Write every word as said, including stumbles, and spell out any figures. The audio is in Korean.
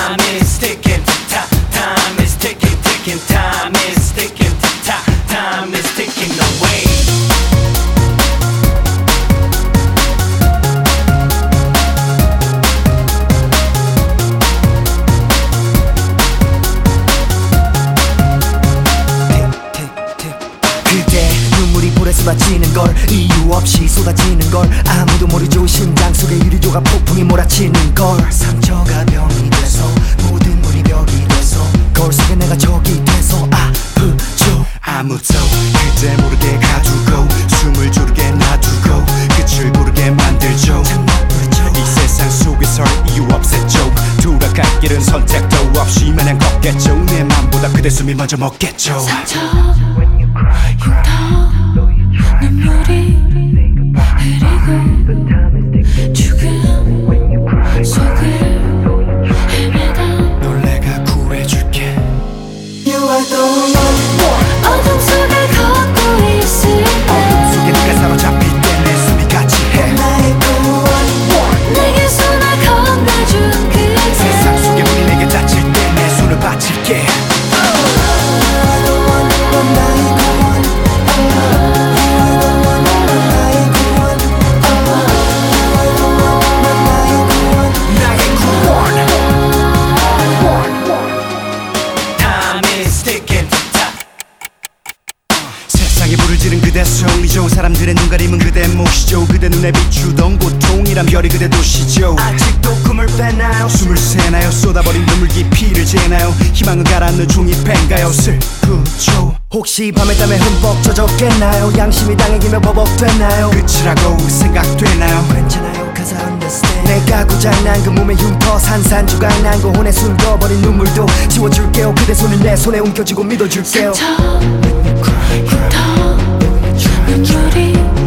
Time is ticking, ta- time is ticking, ticking, time is ticking, ta- time is ticking away. 그대 눈물이 볼에 쏟아지는 걸 이유 없이 쏟아지는 걸 아무도 모르죠. 심장 속에 유리조각 폭풍이 몰아치는 걸 상처가 병이 돼서 모든 물이 벽이 돼서 거울 속에 내가 적이 돼서 아프죠. 아무도 그대 모르게 가두고 숨을 조르게 놔두고 끝을 고르게 만들죠. 이 세상 속에 설 이유 없었죠. 돌아갈 길은 선택도 없이 마냥 걷겠죠. 내 맘보다 그대 숨이 먼저 먹겠죠. 상처 흉터 눈물이 흐리고 죽음 속을 헤매다 널 내가 구해줄게. You are the one. 어둠 속을 걷고 있을 때 어둠 속에 네가 사로잡힐 때 내 숨이 같이 해. 나의 the one. 내게 손을 건네준 그대 세상 속에 문이 내게 닫힐 때 내 손을 바칠게. 세상에 불을 지른 그대 소리죠. 사람들의 눈가림은 그대 몫이죠. 그대 눈에 비추던 고통이란 별이 그대 도시죠. 아직도 꿈을 빼나요? 숨을 새나요? 쏟아버린 눈물 깊이를 재나요? 희망을 가라앉는 종이팬가요? 슬프죠. 혹시 밤에 땀에 흠뻑 젖었겠나요? 양심이 당해기며 버벅됐나요? 끝이라고 생각되나요? 괜찮아요 cause I understand. 내가 고장난 그 몸의 흉터 산산조각난 그 혼에 숨겨버린 눈물도 지워줄게요. 그대 손을 내 손에 움켜쥐고 믿어줄게요. 상처 흉터 눈물이